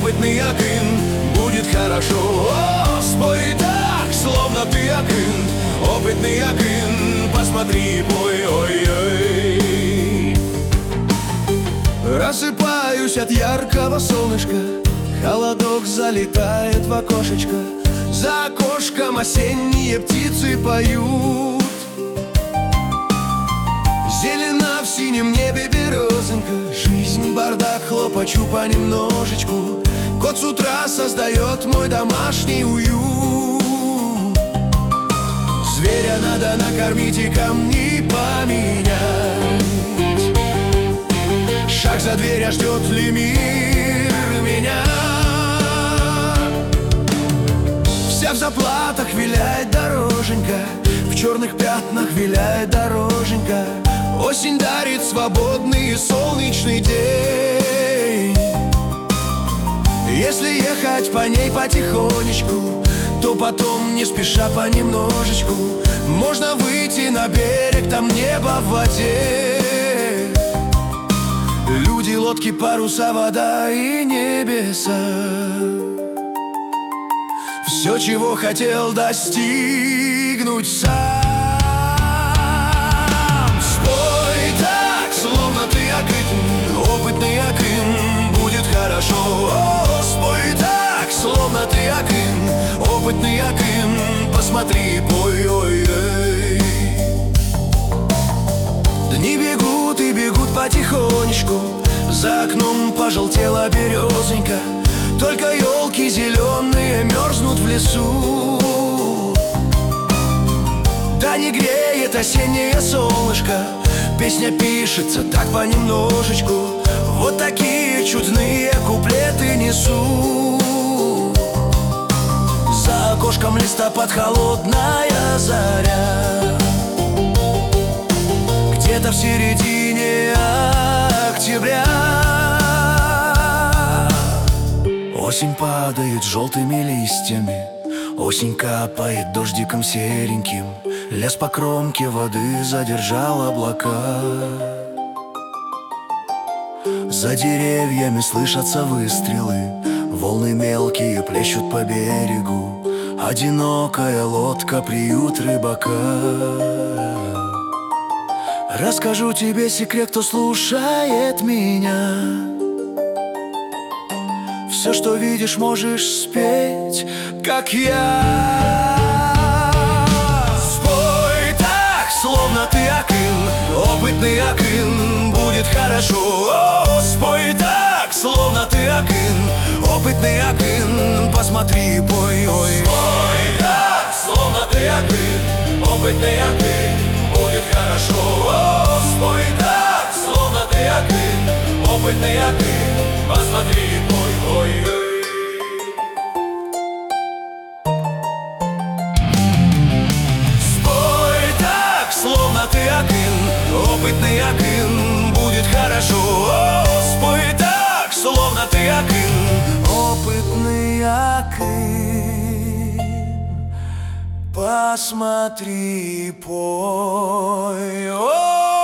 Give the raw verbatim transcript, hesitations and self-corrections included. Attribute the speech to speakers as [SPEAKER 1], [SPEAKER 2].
[SPEAKER 1] опытный акын, будет хорошо. О, спой так, словно ты акын, опытный акын, посмотри, пой, ой-ой. Просыпаюсь от яркого солнышка, холодок залетает в окошечко. За окошком осенние птицы поют. Зелена в синем небе березонька, жизнь бардак, хлопочу понемножечку. Кот с утра создает мой домашний уют. Зверя надо накормить и камни поменять. Шаг за дверь, а ждет ли мир меня? Вся в заплатах виляет дороженька, в черных пятнах виляет дороженька. Осень дарит свободный и солнечный день. Если ехать по ней потихонечку, то потом не спеша понемножечку можно выйти на берег, там небо в воде. Люди, лодки, паруса, вода и небеса. Все, чего хотел достигнуть сам. Спой так, словно ты акын, опытный акын, будет хорошо. О, спой так, словно ты акын, опытный акын, посмотри, пой, ой-ой. Дни бегут и бегут потихонечку, за окном пожелтела березонька. Только елки зеленые мерзнут в лесу. Да не греет осеннее солнышко, песня пишется так понемножечку. Вот такие чудные куплеты несу. За окошком листопад, холодная заря. Где-то в середине октября осень падает желтыми листьями, осень капает дождиком сереньким. Лес по кромке воды задержал облака. За деревьями слышатся выстрелы, волны мелкие плещут по берегу. Одинокая лодка, приют рыбака. Расскажу тебе секрет, кто слушает меня. Все, что видишь, можешь спеть, как я. Спой так, словно ты акын, опытный акын, будет хорошо. О, спой так, словно ты акын, опытный акын, посмотри, пой, ой. Спой так, словно ты акын, опытный акын, будет хорошо. О, спой так, словно ты акын, опытный акын, посмотри, пой, ой. Спой так, словно ты акын, опытный акын, будет хорошо. О, спой так, словно ты акын, опытный акын, посмотри, пой, ой.